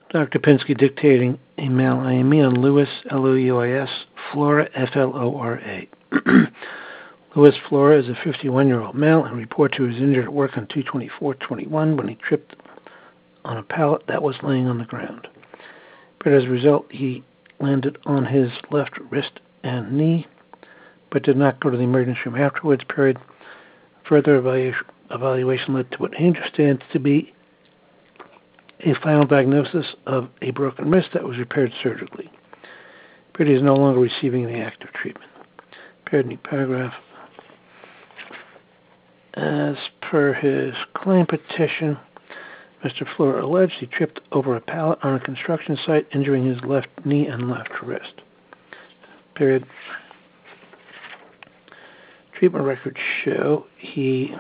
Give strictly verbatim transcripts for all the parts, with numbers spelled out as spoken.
Doctor Pinsky dictating a mail I M E on Louis, L O U I S, Flora, F L O R A. Louis Flora is a fifty-one-year-old male and reported he was injured at work on two twenty-four twenty-one when he tripped on a pallet that was laying on the ground. But as a result, he landed on his left wrist and knee, but did not go to the emergency room afterwards, period. Further evaluation, evaluation led to what he understands to be a final diagnosis of a broken wrist that was repaired surgically. Period. He is no longer receiving the active treatment. Period. New paragraph. As per his claim petition, Mister Flora alleged he tripped over a pallet on a construction site, injuring his left knee and left wrist. Period. Treatment records show he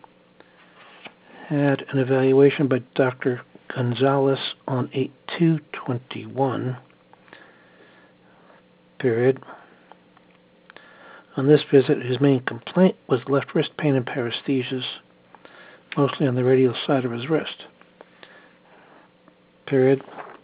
had an evaluation by Doctor Gonzalez on eight two twenty-one. Period. On this visit, his main complaint was left wrist pain and paresthesias, mostly on the radial side of his wrist. Period.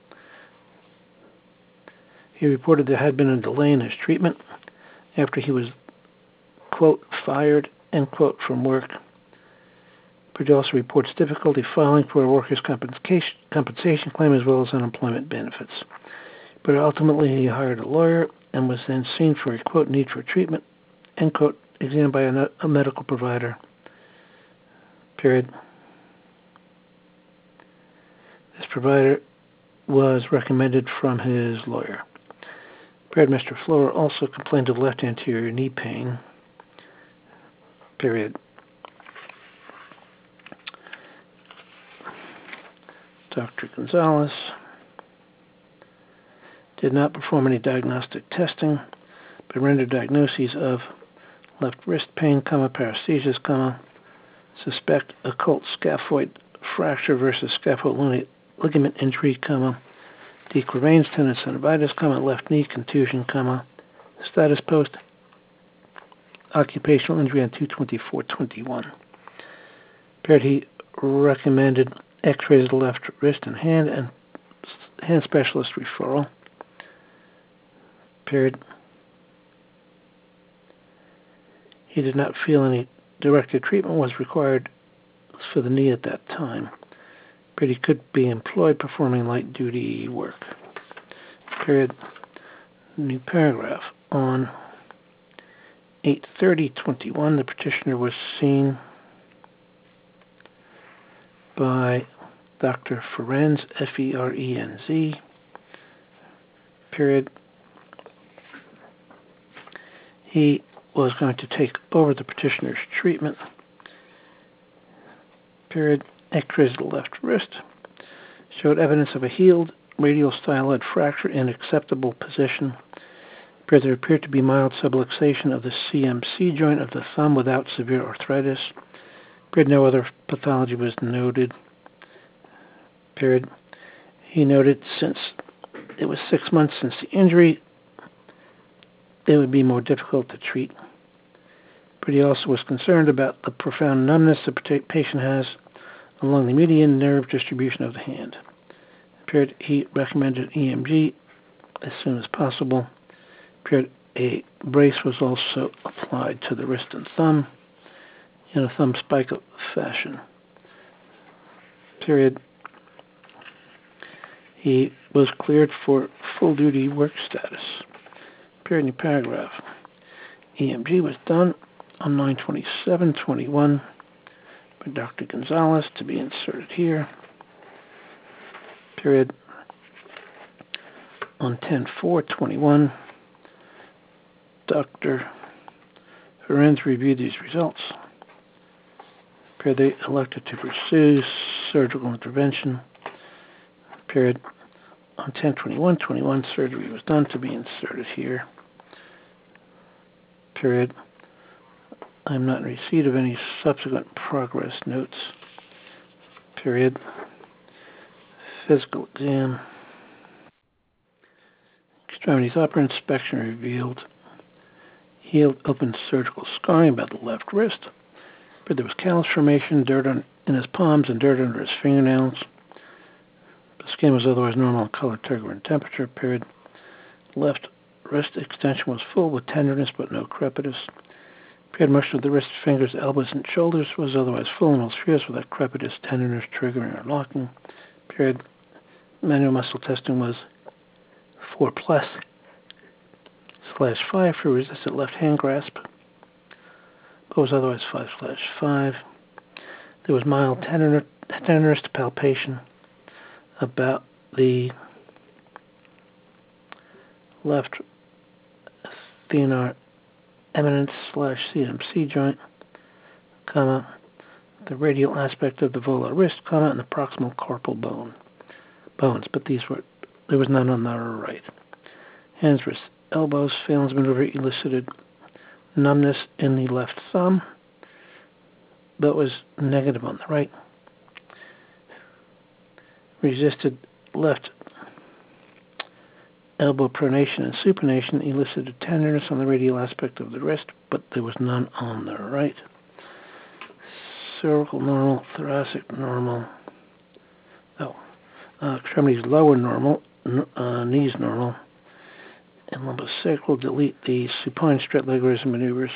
He reported there had been a delay in his treatment after he was, quote, fired, end quote, from work. But he also reports difficulty filing for a workers' compensation, compensation claim as well as unemployment benefits. But ultimately he hired a lawyer and was then seen for a, quote, need for treatment, end quote, examined by a, a medical provider. Period. This provider was recommended from his lawyer. Period. Mister Flora also complained of left anterior knee pain. Period. Doctor Gonzalez did not perform any diagnostic testing, but rendered diagnoses of left wrist pain, comma, paresthesias, comma, suspect occult scaphoid fracture versus scaphoid ligament injury, comma, De Quervain's tendinosynovitis, comma, left knee contusion, comma, status post occupational injury on two twenty-four twenty-one. Period. He recommended X-rays of the left wrist and hand and hand specialist referral. Period. He did not feel any directed treatment was required for the knee at that time. But he could be employed performing light duty work. Period. New paragraph. On eight thirty twenty-one, the petitioner was seen by Doctor Ferenz, F E R E N Z. Period. He was going to take over the petitioner's treatment. Period. X-rays of the left wrist showed evidence of a healed radial styloid fracture in acceptable position. Period. There appeared to be mild subluxation of the C M C joint of the thumb without severe arthritis. Period. No other pathology was noted. Period. He noted since it was six months since the injury, it would be more difficult to treat. But he also was concerned about the profound numbness the patient has along the median nerve distribution of the hand. Period. He recommended E M G as soon as possible. Period. A brace was also applied to the wrist and thumb in a thumb spike fashion. Period. He was cleared for full duty work status. Period. New paragraph. E M G was done on nine twenty-seven twenty-one by Doctor Gonzalez to be inserted here. Period. On ten four twenty-one, Doctor Ferenz reviewed these results. Period. They elected to pursue surgical intervention. Period. On ten twenty-one twenty-one, surgery was done to be inserted here. Period. I am not in receipt of any subsequent progress notes. Period. Physical exam. Extremities upper inspection revealed healed open surgical scarring about the left wrist, but there was callus formation, dirt on, in his palms, and dirt under his fingernails. Skin was otherwise normal in color, texture, and temperature. Period. Left wrist extension was full with tenderness but no crepitus. Period. Motion of the wrist, fingers, elbows, and shoulders was otherwise full in all spheres without crepitus, tenderness, triggering, or locking. Period. Manual muscle testing was four plus slash five for resistant left hand grasp. But was otherwise five slash five. There was mild tender, tenderness to palpation about the left thenar eminence slash C M C joint, comma, the radial aspect of the volar wrist, comma, and the proximal carpal bone bones, but these were there was none on the right. Hands, wrists, elbows, Phelan's maneuver elicited numbness in the left thumb, but was negative on the right. Resisted left elbow pronation and supination elicited tenderness on the radial aspect of the wrist, but there was none on the right. Cervical normal, thoracic normal. Oh, uh, extremities lower normal, uh, knees normal, and lumbosacral. Delete the supine straight leg raise maneuvers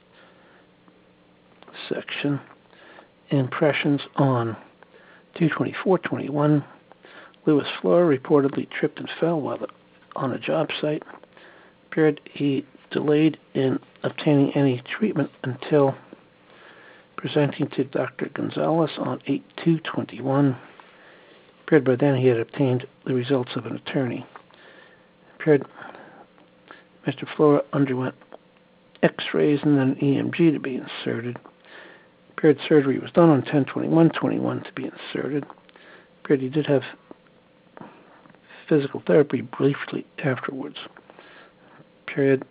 section. Impressions on two twenty-four twenty-one. Lewis Flora reportedly tripped and fell while on a job site. Period. He delayed in obtaining any treatment until presenting to Doctor Gonzalez on eight two twenty-one. Period. By then he had obtained the results of an attorney. Period. Mister Flora underwent X-rays and then an E M G to be inserted. Period. Surgery was done on ten twenty-one twenty-one to be inserted. Period. He did have physical therapy briefly afterwards. Period.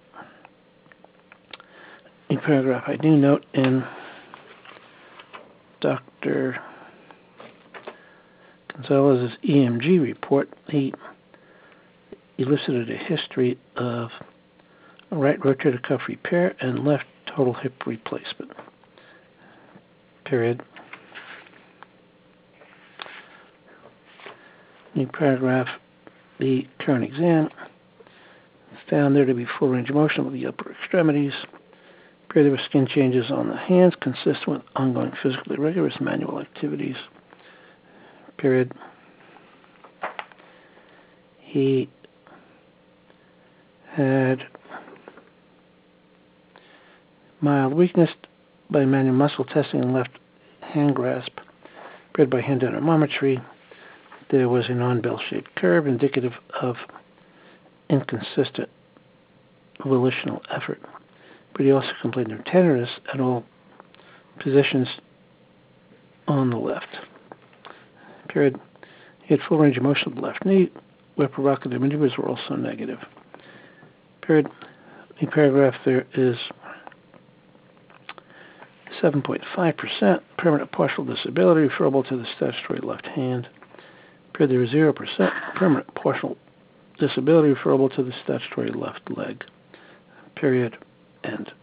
In paragraph, I do note in Doctor Gonzalez's E M G report, he elicited a history of right rotator cuff repair and left total hip replacement. Period. In paragraph, the current exam found there to be full range of motion of the upper extremities. Period. There were skin changes on the hands consistent with ongoing physically rigorous manual activities. Period. He had mild weakness by manual muscle testing and left hand grasp. Period. By hand dynamometry, there was a non-bell-shaped curve indicative of inconsistent volitional effort. But he also complained of tenderness at all positions on the left. Period. He had full range of motion of the left knee, where provocative maneuvers were also negative. Period. In paragraph, there is seven point five percent permanent partial disability referable to the statutory left hand. Period. There is zero percent permanent partial disability referable to the statutory left leg. Period. End.